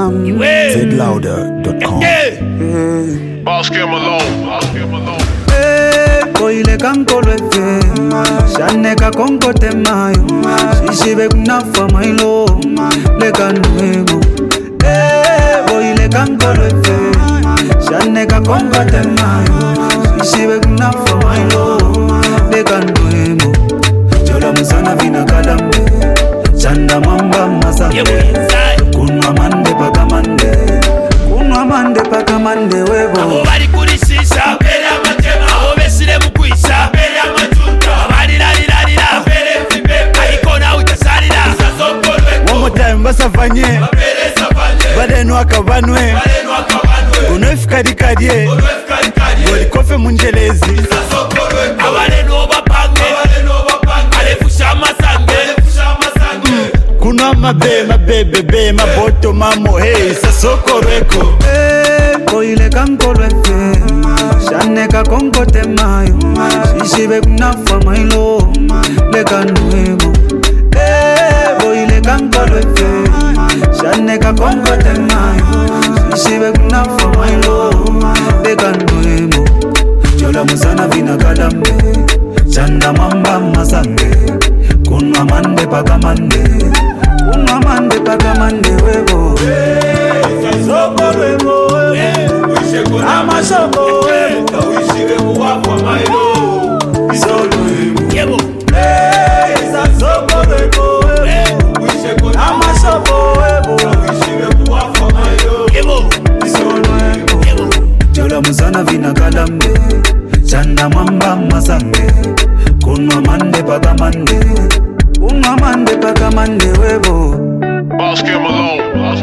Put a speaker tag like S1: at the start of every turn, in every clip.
S1: zlouder.com.
S2: Boss Kim alone.
S3: Koile kankolo efe Shaneka konko temayo Shishibe kunafa mailo Leka nwemo Koile kankolo efe Shaneka konko temayo Shishibe kunafa mailo Leka nwemo Jola musana vina kalambe Chanda mamba masande Kunwa mande paka mande Kunwa mande paka mande webo
S4: Abo bari kuri shisha Bere amatema Abo besire mukuisha Bere amachunta Abari larirarira Bere mfipepe Aiko na utasarira
S3: One more time basavanye
S4: Bere savanye
S3: Badenu akabanwe Gunwefika kadie Goli kofe munjelezi
S4: Abarenu obapange Alefusha masange
S3: Kunwa mabebe maboto mamo hey sasoko reko Koile kankolo efe Shaneka konko temayo Shishibe kunafa mailo Leka nwemo Koile kankolo efe Shaneka konko temayo Shishibe kunafa mailo Leka nwemo Jola musana vina kalambe Chanda mamba masange Kunwa mande paka mande Kunwa mande paka mande webo Sasoko reko Amashoko
S4: Uishire kuwapa mailo
S3: Isolo
S4: Yebo
S3: Sasoko reko Amashoko
S4: Uishire kuwapa mailo Yebo
S3: Isolo Jola musana vina kalambe Chanda mamba masange Kunwa mande paka mande Kunwa mande paka mande webo
S2: Boss Kim alone.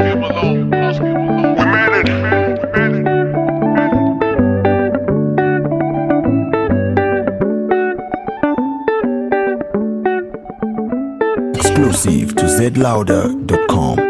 S2: We made it.
S1: Exclusive to zlouder.com.